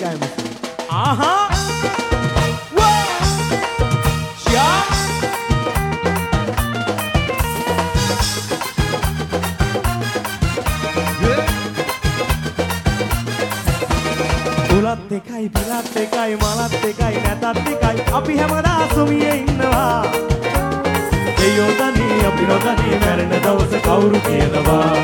එකයි මුස්ලිම්. ආහා උලත් එකයි පිලත් එකයි මලත් එකයි නැතත් එකයි අපි හැමදාම සොමියේ ඉන්නවා. දෙයෝ දනී අපි නොදනී මැරෙන දවස කවුරු කියනවා.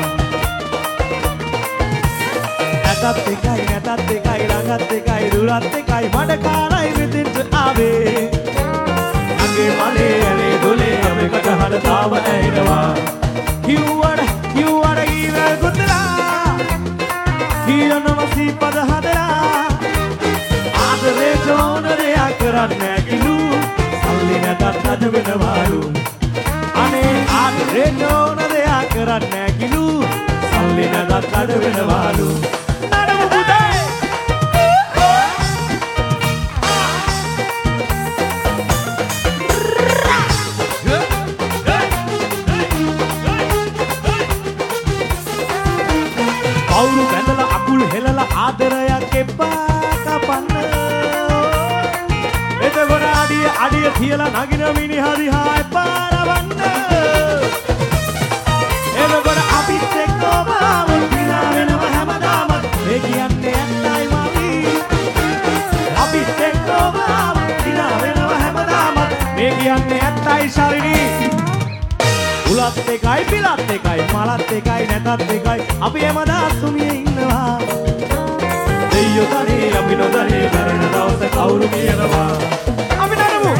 නැතත් එකයි නැතත් එකයි ළඟත් එකයි දුරත් එකයි මඩ කාලයි මෙතෙන්ට ආවේ. අගේ මලේ ඇලේ දොලේ අපේකට හඩතාව ඇහෙනවා. කිව්වඩ ඊවල් ගොතලා කියනවා සීපද හදලා ආදරේ ජෝනරයා කරන්නේ කිලු සල්ලි නැතත් රජ වෙනවලු. අනේ ආදරේ ජෝනරයා කරන්නේ කිලු සල්ලි නැතත් රජ වෙනවලු. කවුරු බැඳලා අකුල් හෙලලා ආදරයක් එපා කපන්න. එතකොට අඩිය තියලා නගින මිනිහා දිහා එපා රවන්න. එතකොට අපිත් එක්කම විනා වෙනවා හැමදාම. ඒ කියන්නේ ඇත්තයි මවි. අපිත් එක්කම විනා වෙනවා හැමදාම. මේ කියන්නේ ඇත්තයි ශාලිනී. උලත් එකයි පිලත් එකයි මලත් එකයි නැතත් එකයි අපි හැමදාම සුමියේ ඉන්නවා. දෙයියෝ තනේ අපි නොදනේ මැරෙන දවස කවුරු කියනවා. අපි නරමු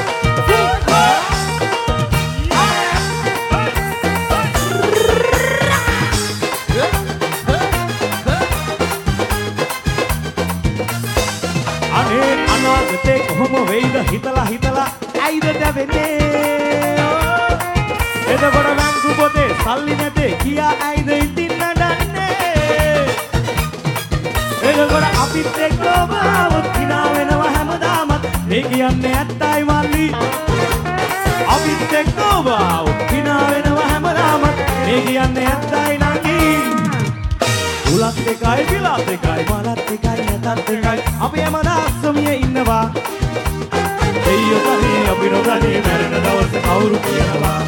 අනේ අනාගතේ කොහොම වෙයිද හිතලා ඇයිද දැවෙන්නේ. එතකොට බැංකු පොතේ සල්ලි නැතේ කියා ඇයිද ඉතින් නඩන්නේ. එතකොට අපිත් එක්කම හිනා වෙනවා හැමදාමත්. මේ කියන්නේ ඇත්තයි මල්ලි. අපිත් එක්කම හිනා වෙනවා හැමදාමත්. මේ කියන්නේ ඇත්තයි නංගි. උලත් එකයි පිලත් එකයි මලත් එකයි නැතත් එකයි අපි හැමදාම සොමියේ ඉන්නවා. දෙයියෝ තනේ අපි නොදනේ මැරෙන දවස කවුරු කියනවා.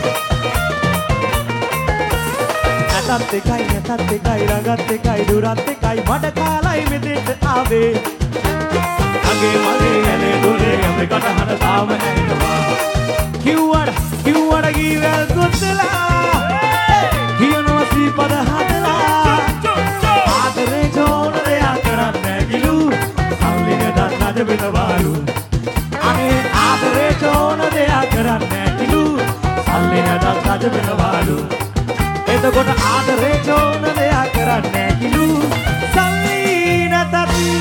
නැතත් එකයි නැතත් එකයි ළඟත් එකයි දුරත් එකයි මඩ කාලයි මෙතෙන්ට ආවේ. අගේ මලේ ඇලේ දොලේ අපේකට හඩතාව ඇහෙනවා. කිව්වඩ ගීවල් ගොතලා කියනවා සීපද හදලා ආදරේ ජෝනරයා කරන්නේ කිලු සල්ලි නැතත් රජ වෙනවලු. අනේ ආදරේ ජෝනරයා කරන්නේ කිලු සල්ලි නැතත් රජ වෙනවලු. එතකොට ආදරේ ජෝනරයා කරන්නේ කිලු සල්ලි නැතත්.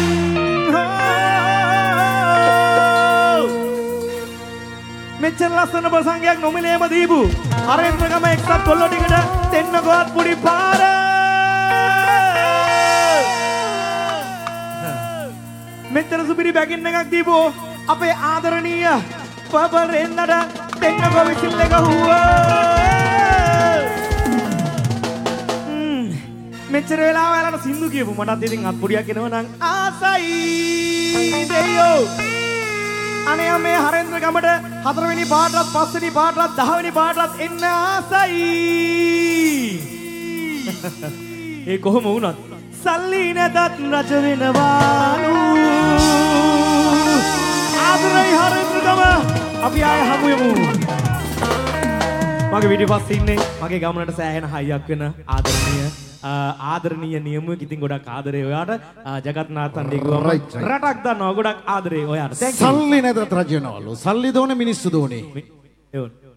මෙච්චර ලස්සන ප්‍රසංගයක් නොමිලේම දීපු හරේන්ද්‍රගම එක්සත් කොල්ලෝ ටිකට දෙන්න ගොත් පුඩි පාර. මෙච්චර සුපිරි බැගින් එකක් දීපු අපේ ආදරණීය පබරෙන්නට දෙන්න ගො විසිල් එක හුවා. මෙච්චර වෙලාව යාලට සින්දු කියපු මටත් ඉතින් අත්පුඩියක් එනවා නම් ආසයි දෙයෝ. අනේ මේ හරේන්ද්‍ර ගමට 4 වෙනි පාටවත් 5 වෙනි පාටවත් 10 වෙනි පාටවත් එන්න ආසයි. ඒ කොහොම වුණත් සල්ලි නැතත් රජ වෙනවාලු. ආදරයි හරේන්ද්‍ර ගම අපි ආය හමු යමු. මගේ වීඩියෝ පස්සේ ඉන්නේ මගේ ගමනට සෑහෙන හයියක් වෙන ආදරණීය නියමුවෙක්. ඉතින් ගොඩක් ආදරේ ඔයාට. ජගත්නාථන් දිගුවම රටක් දන්නවා. ගොඩක් ආදරේ ඔයාට. සල්ලි නැතත් රජ වෙනවලු. සල්ලි දෝනේ මිනිස්සු දෝනේ.